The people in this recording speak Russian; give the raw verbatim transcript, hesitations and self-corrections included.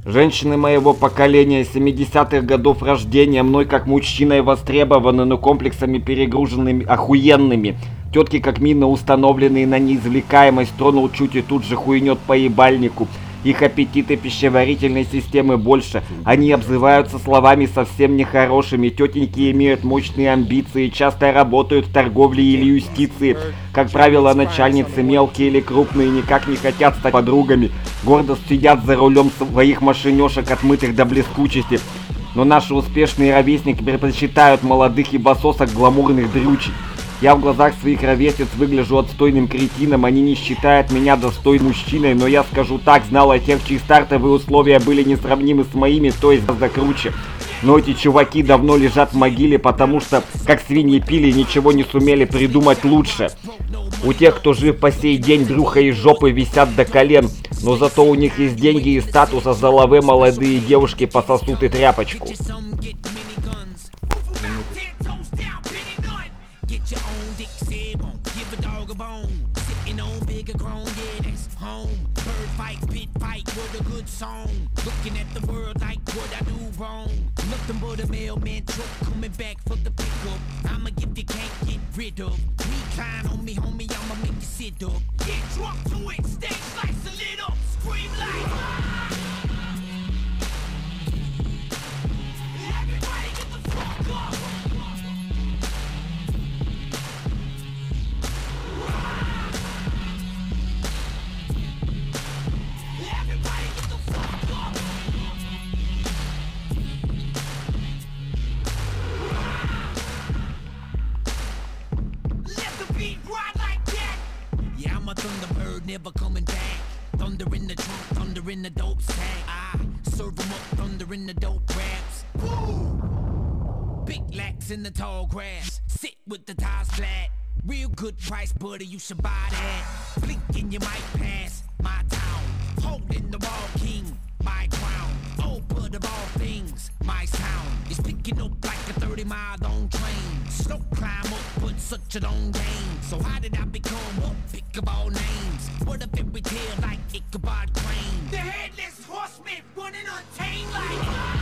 Женщины моего поколения, семидесятых годов рождения, мной как мужчиной востребованы, но комплексами перегруженными, охуенными. Тетки как мины, установленные на неизвлекаемость, тронул чуть и тут же хуйнет по ебальнику. Их аппетиты пищеварительной системы больше. Они обзываются словами совсем нехорошими. Тетеньки имеют мощные амбиции, часто работают в торговле или юстиции. Как правило, начальницы мелкие или крупные никак не хотят стать подругами. Гордо сидят за рулем своих машинешек, отмытых до блескучести. Но наши успешные ровесники предпочитают молодых ебасосок гламурных дрючей. Я в глазах своих ровесниц выгляжу отстойным кретином, они не считают меня достойным мужчиной, но я скажу так, знал о тех, чьи стартовые условия были несравнимы с моими, то есть гораздо круче. Но эти чуваки давно лежат в могиле, потому что, как свиньи пили, ничего не сумели придумать лучше. У тех, кто жив по сей день, брюхо и жопы висят до колен, но зато у них есть деньги и статус, а за лаве молодые девушки пососут и тряпочку. Song, looking at the world like what I do wrong. Nothing but a mailman truck coming back for the pickup. I'm a gift you can't get rid of. Recline on me, homie, I'ma make you sit up. Get drunk to it, stage lights are lit up. Scream like everybody get the fuck up. Never coming back. Thunder in the trunk, thunder in the dope sack. I serve them up, thunder in the dope raps. Woo! Big lax in the tall grass. Sit with the tires flat. Real good price, buddy, you should buy that. Blink and you might pass my town. Holding the wall king, my crown. Oh, but of all things, my sound is picking up like a thirty mile long train. Slow climb up, but such a long game. So how did I become what? Pick of all names. What a fairy tale like Ichabod Crane. The headless horseman running untamed like